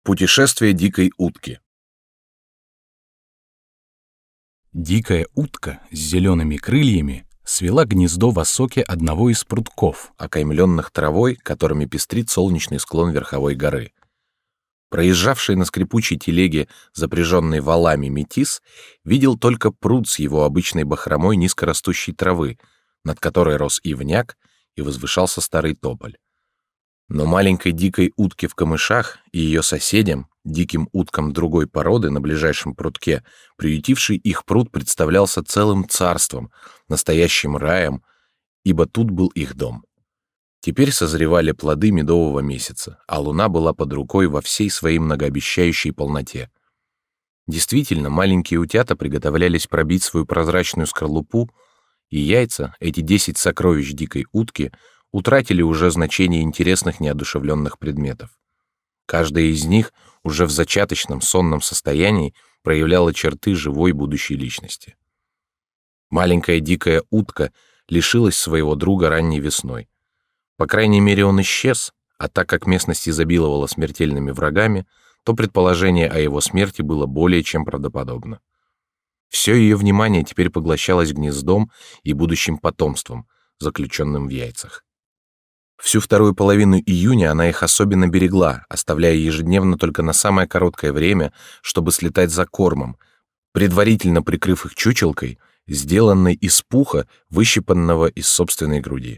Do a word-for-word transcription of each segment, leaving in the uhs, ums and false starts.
Путешествие дикой утки. Дикая утка с зелеными крыльями свела гнездо в осоке одного из прутков, окаймленных травой, которыми пестрит солнечный склон верховой горы. Проезжавший на скрипучей телеге, запряженной валами, метис видел только пруд с его обычной бахромой низкорастущей травы, над которой рос ивняк и возвышался старый тополь. Но маленькой дикой утке в камышах и ее соседям, диким уткам другой породы на ближайшем прудке, приютивший их пруд представлялся целым царством, настоящим раем, ибо тут был их дом. Теперь созревали плоды медового месяца, а луна была под рукой во всей своей многообещающей полноте. Действительно, маленькие утята приготовлялись пробить свою прозрачную скорлупу, и яйца, эти десять сокровищ дикой утки, утратили уже значение интересных неодушевленных предметов. Каждая из них уже в зачаточном сонном состоянии проявляла черты живой будущей личности. Маленькая дикая утка лишилась своего друга ранней весной. По крайней мере, он исчез, а так как местность изобиловала смертельными врагами, то предположение о его смерти было более чем правдоподобно. Все ее внимание теперь поглощалось гнездом и будущим потомством, заключенным в яйцах. Всю вторую половину июня она их особенно берегла, оставляя ежедневно только на самое короткое время, чтобы слетать за кормом, предварительно прикрыв их чучелкой, сделанной из пуха, выщипанного из собственной груди.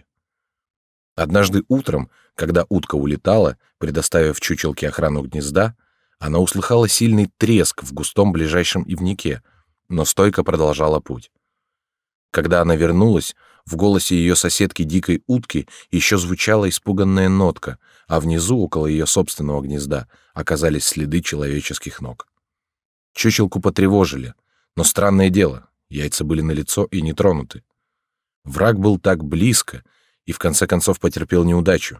Однажды утром, когда утка улетала, предоставив чучелке охрану гнезда, она услыхала сильный треск в густом ближайшем ивняке, но стойко продолжала путь. Когда она вернулась, в голосе ее соседки дикой утки еще звучала испуганная нотка, а внизу, около ее собственного гнезда, оказались следы человеческих ног. Чучелку потревожили, но странное дело, яйца были налицо и не тронуты. Враг был так близко и в конце концов потерпел неудачу.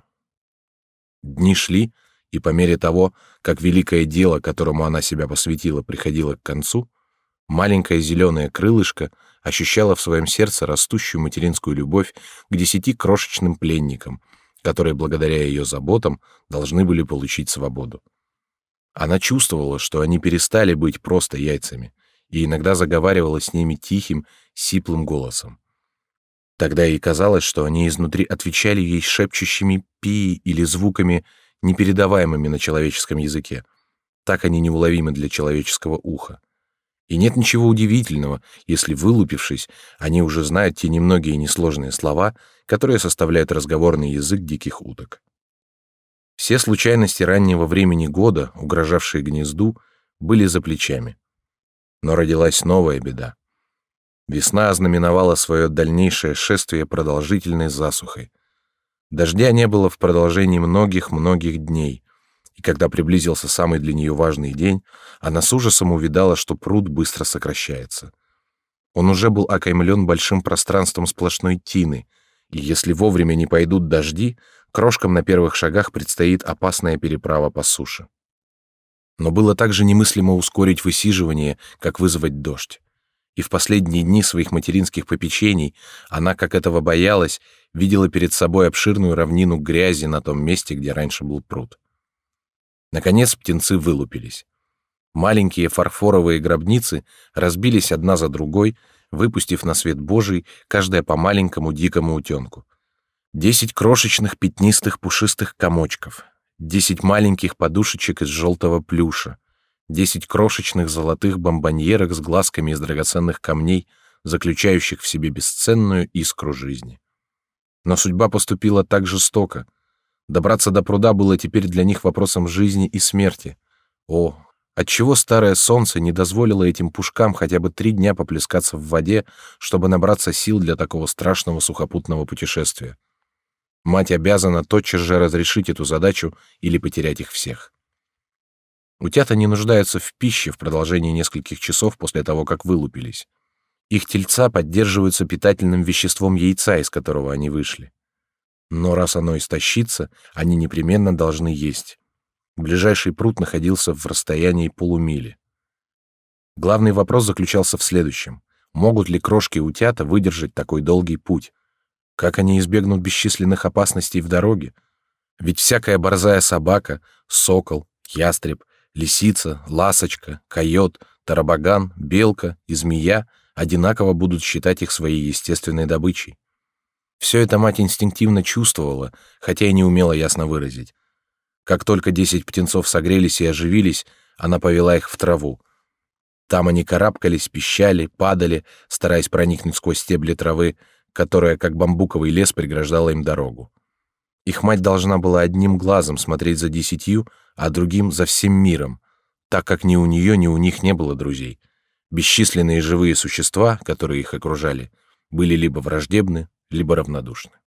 Дни шли, и по мере того, как великое дело, которому она себя посвятила, приходило к концу, маленькое зеленое крылышко ощущало в своем сердце растущую материнскую любовь к десяти крошечным пленникам, которые благодаря ее заботам должны были получить свободу. Она чувствовала, что они перестали быть просто яйцами, и иногда заговаривала с ними тихим, сиплым голосом. Тогда ей казалось, что они изнутри отвечали ей шепчущими пи или звуками, непередаваемыми на человеческом языке. Так они неуловимы для человеческого уха. И нет ничего удивительного, если, вылупившись, они уже знают те немногие несложные слова, которые составляют разговорный язык диких уток. Все случайности раннего времени года, угрожавшие гнезду, были за плечами. Но родилась новая беда. Весна ознаменовала свое дальнейшее шествие продолжительной засухой. Дождя не было в продолжении многих-многих дней, и когда приблизился самый для нее важный день, она с ужасом увидала, что пруд быстро сокращается. Он уже был окаймлен большим пространством сплошной тины, и если вовремя не пойдут дожди, крошкам на первых шагах предстоит опасная переправа по суше. Но было также немыслимо ускорить высиживание, как вызвать дождь. И в последние дни своих материнских попечений она, как этого боялась, видела перед собой обширную равнину грязи на том месте, где раньше был пруд. Наконец птенцы вылупились. Маленькие фарфоровые гробницы разбились одна за другой, выпустив на свет Божий каждая по маленькому дикому утенку. Десять крошечных пятнистых пушистых комочков, десять маленьких подушечек из желтого плюша, десять крошечных золотых бомбоньерок с глазками из драгоценных камней, заключающих в себе бесценную искру жизни. Но судьба поступила так жестоко. Добраться до пруда было теперь для них вопросом жизни и смерти. О, отчего старое солнце не дозволило этим пушкам хотя бы три дня поплескаться в воде, чтобы набраться сил для такого страшного сухопутного путешествия? Мать обязана тотчас же разрешить эту задачу или потерять их всех. Утята не нуждаются в пище в продолжении нескольких часов после того, как вылупились. Их тельца поддерживаются питательным веществом яйца, из которого они вышли. Но раз оно истощится, они непременно должны есть. Ближайший пруд находился в расстоянии полумили. Главный вопрос заключался в следующем: могут ли крошки-утята выдержать такой долгий путь? Как они избегнут бесчисленных опасностей в дороге? Ведь всякая борзая собака, сокол, ястреб, Лисица, ласочка, койот, тарабаган, белка и змея одинаково будут считать их своей естественной добычей. Все это мать инстинктивно чувствовала, хотя и не умела ясно выразить. Как только десять птенцов согрелись и оживились, она повела их в траву. Там они карабкались, пищали, падали, стараясь проникнуть сквозь стебли травы, которая, как бамбуковый лес, преграждала им дорогу. Их мать должна была одним глазом смотреть за десятью, а другим — за всем миром, так как ни у нее, ни у них не было друзей. Бесчисленные живые существа, которые их окружали, были либо враждебны, либо равнодушны.